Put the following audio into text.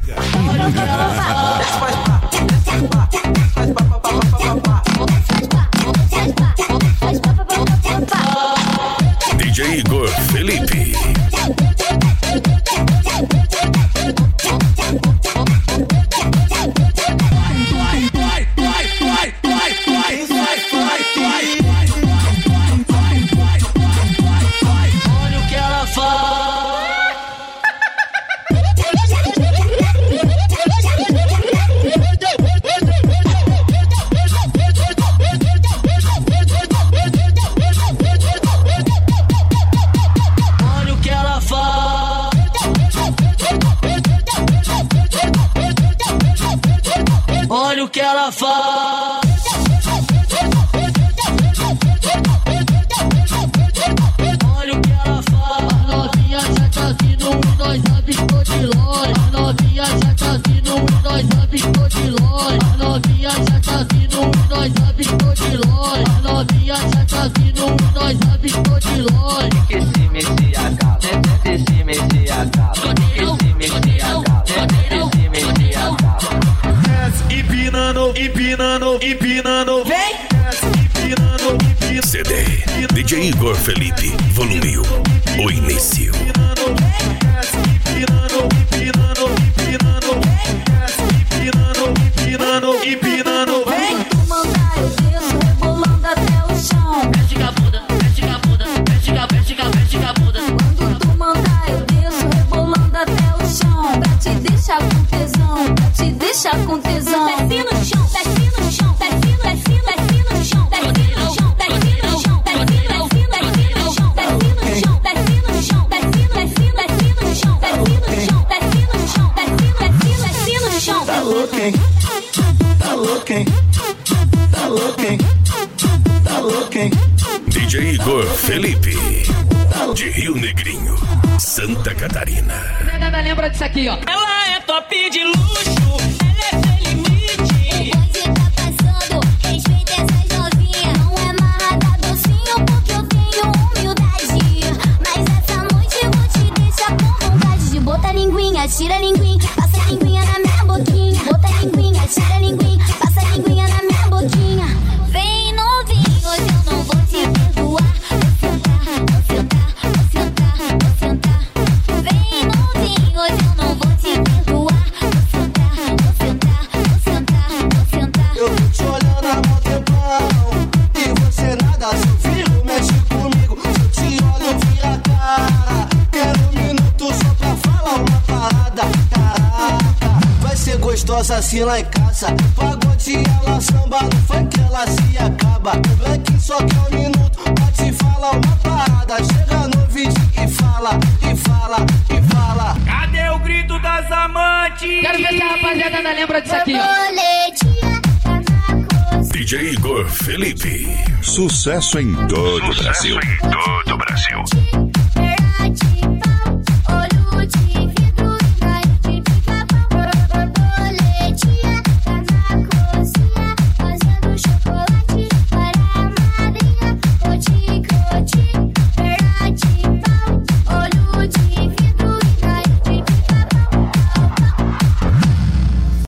DJ Igor Felipe. Olha o que ela faz. Olha o que ela faz. Olha o que ela faz. Olha o que ela faz. Novinha já tá vindo, nós abiscou de longe. Novinha já tá vindo, nós abiscou de longe. Novinha já tá vindo, nós abiscou de longe. Novinha já tá vindo, nós abiscou de longe. Esse mês acaba, esse mês acaba, esse mês acaba, esse mês acaba. Empinando, empinando, empinando. Vem! Empinando, empinando. CD DJ Igor Felipe, volume 1, o início. Empinando, empinando, empinando. Empinando, empinando. Vem! Tu mandar eu desço, rebolando até o chão. Mexe a bunda, mexe a bunda, mexe a bunda. Quando tu mandar eu desço, rebolando até o chão. Pra te deixar com tesão, pra te deixar com tesão. Desce no chão, desce no chão, desce no chão, desce no chão, desce no chão, desce no chão, desce no chão, desce no chão, desce no chão, desce no chão, desce no chão, desce no chão. Tá louco, hein? Tá louco, hein? Tá louco, hein? Tá louco, hein? DJ Igor Felipe, de Rio Negrinho, Santa Catarina. Nada lembra disso aqui, ó. Ela é top de luxo, ela é sem limite. Onde tá passando, respeita essas novinhas. Não é marrada docinho porque eu tenho humildade. Mas essa noite eu vou te deixar com vontade de botar linguinha, tira a linguinha, passa a linguinha na minha boquinha. Bota a linguinha, tira a linguinha, passa a linguinha na minha boquinha. Vem novinho, hoje eu não vou te perdoar. Vou sentar, vou sentar, vou sentar, vou sentar. Vem novinho, hoje eu não vou te perdoar. Vou sentar, vou sentar, vou sentar, vou sentar. Eu tô te olhando há mó tempão e você nada sofreu, mexe comigo. Se eu te olho, eu viro a cara. Quero um minuto só pra falar uma parada. Caraca, vai ser gostosa assim lá em casa. Pagode ela samba, no funk ela se acaba. O Black só quer um minuto pra te falar uma parada. Chega no vídeo e fala, e fala, e fala. Cadê o grito das amantes? Quero ver se a rapaziada ainda lembra disso aqui, ó. Boletinha tá na cozinha. DJ Igor Felipe. Sucesso em todo o Brasil. Em todo o Brasil.